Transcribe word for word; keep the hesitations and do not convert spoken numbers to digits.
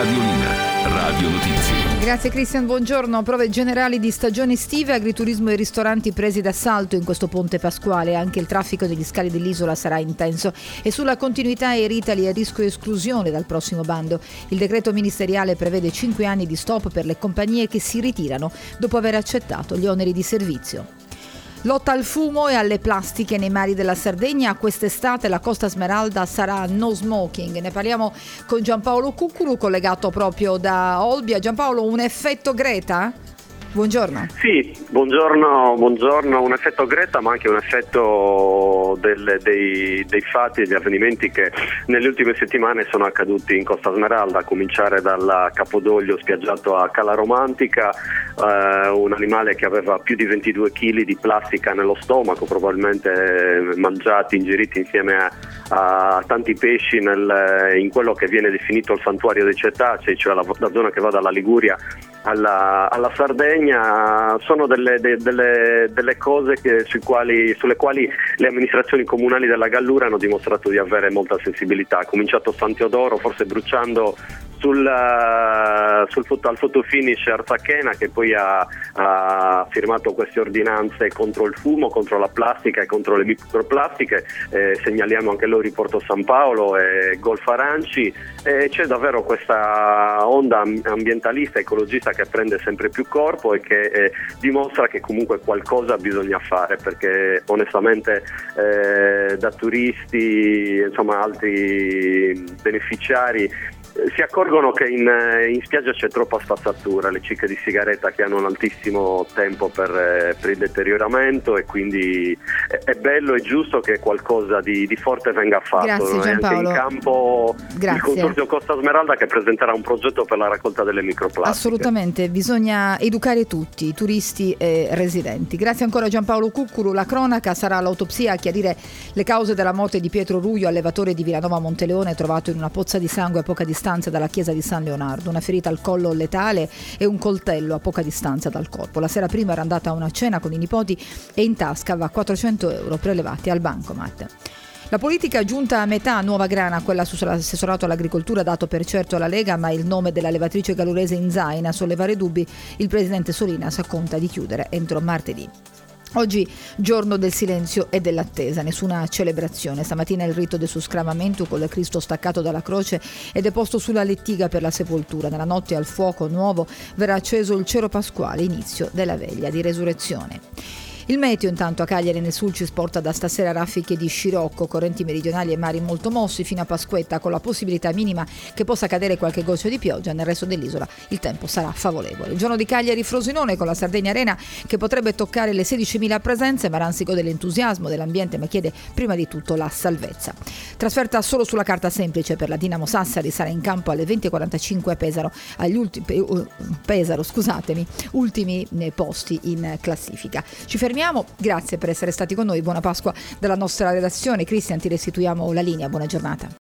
Radiolina, Radio Notizie. Grazie Cristian, buongiorno. Prove generali di stagione estive, agriturismo e ristoranti presi d'assalto in questo ponte pasquale. Anche il traffico degli scali dell'isola sarà intenso e sulla continuità Air Italy è a rischio esclusione dal prossimo bando. Il decreto ministeriale prevede cinque anni di stop per le compagnie che si ritirano dopo aver accettato gli oneri di servizio. Lotta al fumo e alle plastiche nei mari della Sardegna. Quest'estate la Costa Smeralda sarà no smoking. Ne parliamo con Giampaolo Cuccuru, collegato proprio da Olbia. Giampaolo, un effetto Greta? Buongiorno. Sì, buongiorno, buongiorno. Un effetto Greta, ma anche un effetto del, dei, dei fatti e degli avvenimenti che nelle ultime settimane sono accaduti in Costa Smeralda, a cominciare dal capodoglio spiaggiato a Cala Romantica, eh, un animale che aveva più di ventidue chili di plastica nello stomaco, probabilmente mangiati, ingeriti insieme a, a tanti pesci nel, in quello che viene definito il santuario dei cetacei, cioè la, la zona che va dalla Liguria alla, alla Sardegna. Sono delle, de, delle, delle cose che, sui quali, sulle quali le amministrazioni comunali della Gallura hanno dimostrato di avere molta sensibilità. Ha cominciato San Teodoro, forse bruciando sul, uh, sul foto, al fotofinish Arzachena, che poi ha, ha firmato queste ordinanze contro il fumo, contro la plastica e contro le microplastiche. Eh, segnaliamo anche l'Aeroporto San Paolo e Golfo Aranci. Eh, c'è davvero questa onda ambientalista, ecologista che prende sempre più corpo e che eh, dimostra che comunque qualcosa bisogna fare, perché onestamente eh, da turisti, insomma altri beneficiari, si accorgono che in, in spiaggia c'è troppa spazzatura, le cicche di sigaretta che hanno un altissimo tempo per, per il deterioramento, e quindi è, è bello e giusto che qualcosa di, di forte venga fatto. Grazie, È anche in campo Grazie. il Consorzio Costa Smeralda, che presenterà un progetto per la raccolta delle microplastiche. Assolutamente, bisogna educare tutti, turisti e residenti. Grazie ancora Giampaolo Cuccuru. La cronaca sarà l'autopsia a chiarire le cause della morte di Pietro Ruio, allevatore di Villanova Monteleone, trovato in una pozza di sangue a poca distanza dalla chiesa di San Leonardo. Una ferita al collo letale e un coltello a poca distanza dal corpo. La sera prima era andata a una cena con i nipoti e in tasca aveva quattrocento euro prelevati al bancomat. La politica è giunta a metà, nuova grana quella sull'assessorato all'agricoltura dato per certo alla Lega, ma il nome della levatrice gallurese in zaina a sollevare dubbi. Il presidente Solinas conta di chiudere entro martedì. Oggi giorno del silenzio e dell'attesa, nessuna celebrazione. Stamattina il rito del suscramamento con il Cristo staccato dalla croce e deposto sulla lettiga per la sepoltura. Nella notte al fuoco nuovo verrà acceso il cero pasquale, inizio della veglia di resurrezione. Il meteo intanto a Cagliari nel Sulcis porta da stasera raffiche di scirocco, correnti meridionali e mari molto mossi fino a Pasquetta, con la possibilità minima che possa cadere qualche goccia di pioggia. Nel resto dell'isola il tempo sarà favorevole. Il giorno di Cagliari Frosinone con la Sardegna Arena che potrebbe toccare le sedicimila presenze, ma Ranzi gode dell'entusiasmo dell'ambiente ma chiede prima di tutto la salvezza. Trasferta solo sulla carta semplice per la Dinamo Sassari, sarà in campo alle venti e quarantacinque a Pesaro, agli ultimi, Pesaro, scusatemi, ultimi posti in classifica. Ci fermiamo. Grazie per essere stati con noi, buona Pasqua dalla nostra redazione. Cristian, ti restituiamo la linea, buona giornata.